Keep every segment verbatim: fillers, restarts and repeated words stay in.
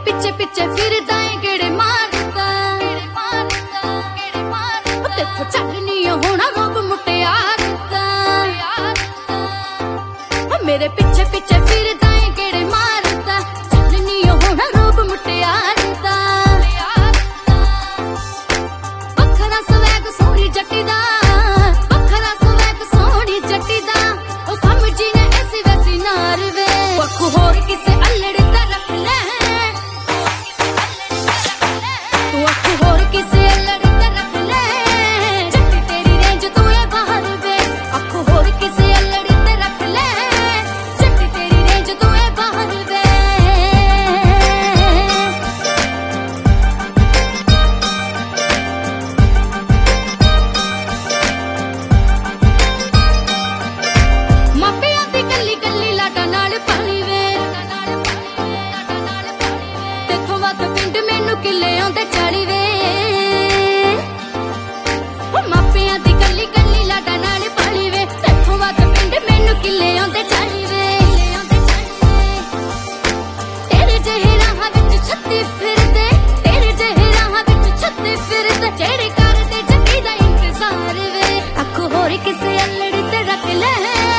ਪਿੱਛੇ ਪਿੱਛੇ ਫਿਰਦਾ ਏ ਗੇੜੇ ਮਾਰਦਾ ਦੇਖੋ ਚੱਲਨੀ ਹੋਣਾ ਰੋਬ ਮੁਟਿਆਰ ਦਾ ਮੇਰੇ ਪਿੱਛੇ ਪਿੱਛੇ ਫਿਰਦਾ ਏ ਗੇੜੇ ਮਾਰਦਾ ਚੱਲਨੀ ਹੋਣਾ ਰੋਬ ਮੁਟਿਆਰ ਦਾ ਵੱਖਰਾ ਸਵੈਗ ਸੋਹਣੀ ਜੱਟੀ ਦਾ ਵੱਖਰਾ ਸਵੈਗ ਸੋਹਣੀ ਜੱਟੀ ਦਾ ਉਹ ਸਮਝੀ ਨੇ ਐਸੀ ਵੈਸੀ ਨਾਰ ਵੇ ਵੱਖ ਹੋਰ ਕਿਸੇ ਅਲੜ ਦਾ ਰੱਖ ਲੈ ਤੂੰ ਅੱਖ ਹੋਰ ਕਿਸੇ ਅਲੜ ਦਾ ਰੱਖ ਲੈ ਜੱਟੀ ਤੇਰੀ ਰੇਂਜ ਤੂੰ ਏ ਬਾਹਰ ਵੇ ਅੱਖ ਹੋਰ ਕਿਸੇ ਅਲੜ ਦਾ ਰੱਖ ਲੈ ਜੱਟੀ ਤੇਰੀ ਰੇਂਜ ਤੂੰ ਏ ਬਾਹਰ ਵੇ ਮਾਪਿਆਂ ਦੀ ਕੱਲੀ ਕੱਲੀ ਲਾਟਾਂ ਨਾਲ ਪਾਲੀ ਵੇ ਦੇਖੋ ਵੱਧ ਪਿੰਡ ਮੈਨੂੰ ਕਿੱਲੇ ਆਉਂਦੇ ਚਾਲੀ ਵੇ ਮਾਪਿਆਂ ਦੀ ਕੱਲੀ ਕੱਲੀ ਲਾਟਾਂ ਨਾਲ ਪਾਲੀ ਵੇ ਦੇਖੋ ਵੱਧ ਪਿੰਡ ਮੈਨੂੰ ਕਿੱਲੇ ਆਉਂਦੇ ਚਾਲੀ ਵੇ ਤੇਰੇ ਜਿਹੇ ਰਾਹਾਂ ਵਿੱਚ ਛੱਤੀ ਫਿਰਦੇ ਤੇਰੇ ਜਿਹੇ ਰਾਹਾਂ ਵਿੱਚ ਛੱਤੀ ਫਿਰਦੇ ਜਿਹੜੇ ਕਰਦੇ ਜੱਟੀ ਦਾ ਇੰਤਜ਼ਾਰ ਵੇ ਅੱਖ ਹੋਰ ਕਿਸੇ ਅਲੜ ਤੇ ਰੱਖ ਲੈ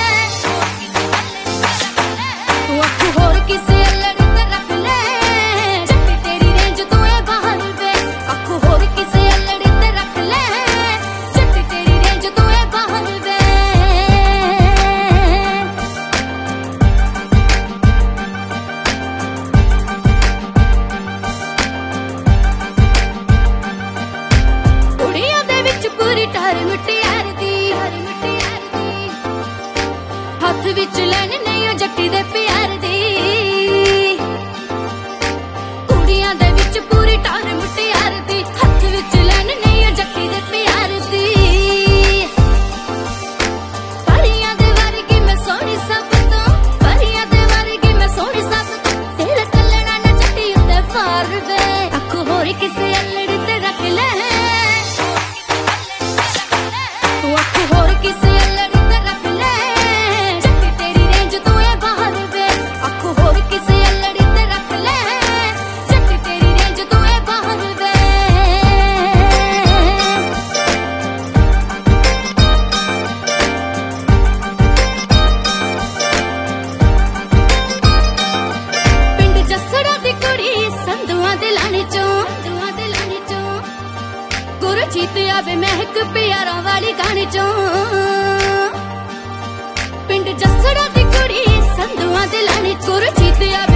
ਤੂੰ ਅੱਖ ਹੋਰ ਕਿਸੇ ਅਲੜ ਤੇ ਰੱਖ ਲੈ ਜੱਟੀ ਤੇਰੀ ਰੇਂਜ ਤੂੰ ਏ ਬਾਹਰ ਵੇ ਅੱਖ ਹੋਰ ਕਿਸੇ ਅਲੜ ਤੇ ਰੱਖ ਲੈ ਜੱਟੀ ਤੇਰੀ ਰੇਂਜ ਤੂੰ ਏ ਬਾਹਰ ਵੇ ਕੁੜੀਆਂ ਦੇ ਵਿੱਚ ਪੂਰੀ ਟਾਰ ਮੁਟਿਆਰ ਦੀ ਹੱਥ ਵਿੱਚ ਲੈਣ ਨਹੀਂ ਉਹ ਜੱਟੀ ਦੇ ਪਿਆਰ ਦੀ ਕੁੜੀਆਂ ਦੇ ਵਿੱਚ ਪੂਰੀ ਟਾਰ ਮੁਟਿਆਰ ਦੀ ਹੱਥ ਵਿੱਚ ਲੈਣ ਨਹੀਂ ਉਹ ਜੱਟੀ ਦੇ ਪਿਆਰ ਦੀ ਪਰੀਆਂ ਦੇ ਵਰਗੀ ਮੈਂ ਸੋਹਣੀ ਸਭ ਤੋਂ ਪਰੀਆਂ ਦੇ ਵਰਗੀ ਮੈਂ ਸੋਹਣੀ ਸਭ ਤੋਂ ਤੇਰਾ ਚੱਲਣਾ ਨਾ ਜੱਟੀ ਉੱਤੇ ਫਾਰ ਵੇ ਅੱਖ ਹੋਰ ਕਿਸੇ ਅਲੜ ਤੇ ਰੱਖ ਲੈ ਤੂੰ ਅੱਖ ਹੋਰ ਕਿਸੇ ਅਲੜ ਤੇ ਰੱਖ ਲੈ ਜੱਟੀ ਤੇਰੀ ਰੇਂਜ ਤੂੰ ਏ ਬਾਹਰ ਵੇ ਅੱਖ ਹੋਰ ਕਿਸੇ ਅਲੜ ਤੇ ਰੱਖ ਲੈ ਜੱਟੀ ਤੇਰੀ ਰੇਂਜ ਤੂੰ ਏ ਬਾਹਰ ਵੇ ਪਿੰਡ ਜੱਸੜਾ ਦੀ ਕੁੜੀ ਸੰਧੂਆਂ ਦੇ ਲਾਣੇ ਚੋਂ ਸੰਧੂਆਂ ਦੇ ਲਾਣੇ ਚੋਂ ਗੁਰਜੀਤ ਆਵੇ ਮਹਿਕ ਪਿਆਰਾਂ ਵਾਲੀ ਗਾਣੇ ਚੋਂ ਪਿੰਡ ਜੱਸੜਾ ਦੀ ਕੁੜੀ ਸੰਧੂਆਂ ਦੇ ਲਾਣੇ ਗੁਰਜੀਤ ਆਵੇ